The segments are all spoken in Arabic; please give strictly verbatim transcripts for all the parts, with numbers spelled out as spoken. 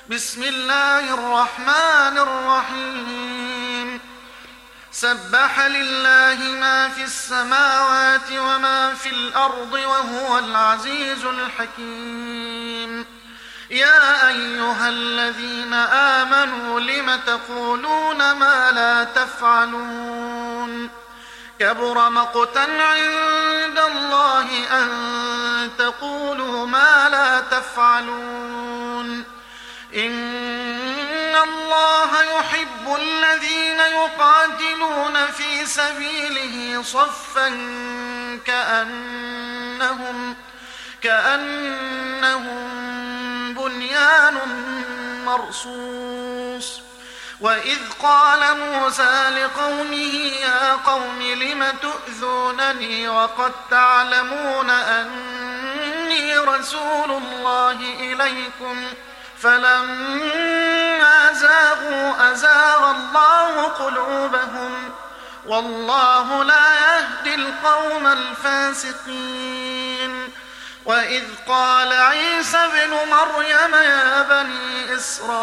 بسم الله الرحمن الرحيم سبح لله ما في السماوات وما في الأرض وهو العزيز الحكيم يا أيها الذين آمنوا لم تقولون ما لا تفعلون كبر مقتا عند الله أن تقولوا ما لا تفعلون إن الله يحب الذين يقاتلون في سبيله صفا كأنهم كأنهم بنيان مرصوص وإذ قال موسى لقومه يا قوم لم تؤذونني وقد تعلمون أني رسول الله إليكم فلما زاغوا أزاغ الله قلوبهم والله لا يهدي القوم الفاسقين وإذ قال عيسى ابن مريم يا بني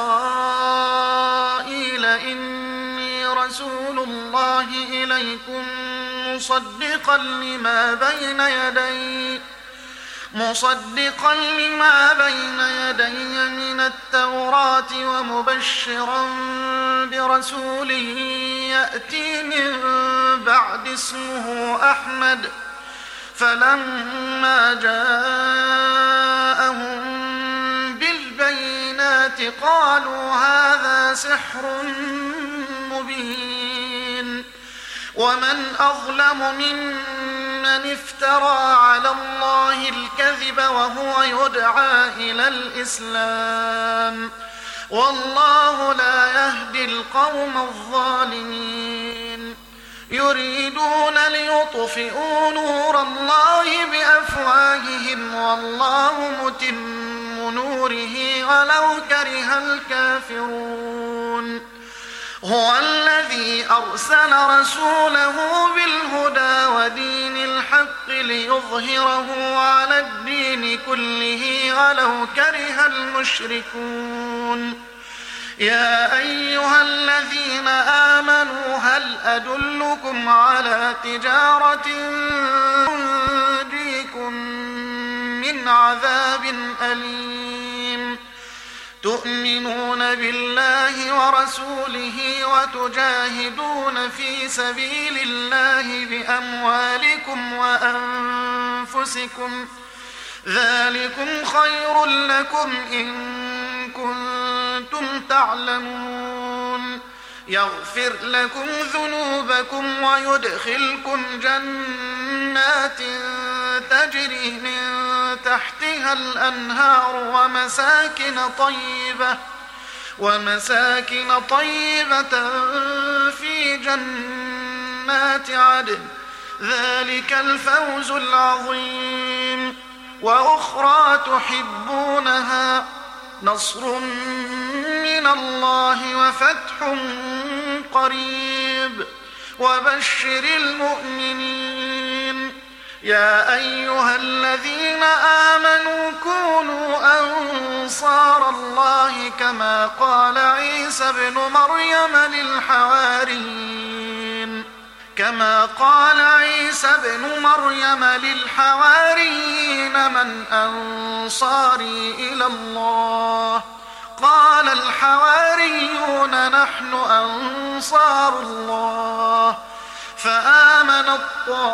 إسرائيل إني رسول الله إليكم مصدقا لما بين يدي مصدقا لما بين يدي من التوراة ومبشرا برسول يأتي من بعد اسمه أحمد فلما جاءهم بالبينات قالوا هذا سحر مبين ومن أظلم ممن افترى على الله الكذب وهو يدعى إلى الإسلام والله لا يهدي القوم الظالمين يريدون ليطفئوا نور الله بأفواههم والله متم نوره ولو كره الكافرون هو الذي أرسل رسوله بالهدى ودين الحق ليظهره على الدين كله ولو كره المشركون يا أيها الذين آمنوا هل أدلكم على تجارة تنجيكم من عذاب أليم تؤمنون بالله ورسوله وتجاهدون في سبيل الله بأموالكم وأنفسكم ذلكم خير لكم إن كنتم تعلمون يغفر لكم ذنوبكم ويدخلكم جنات تجري من تحتها الأنهار ومساكن طيبة ومساكن طيبة في جنات عدن ذلك الفوز العظيم وأخرى تحبونها نصر من الله وفتح قريب وبشر المؤمنين يا أيها الذين آمنوا كونوا أنصار الله كما قال عيسى ابن مريم للحواريين كما قال عيسى ابن مريم للحواريين من أنصاري إلى الله قال الحواريون نحن أنصار الله فآمنت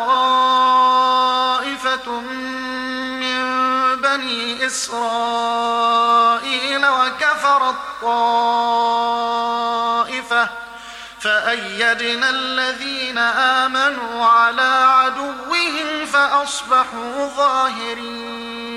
طائفة من بني إسرائيل وكفرت طائفة فأيدنا الذين آمنوا على عدوهم فأصبحوا ظاهرين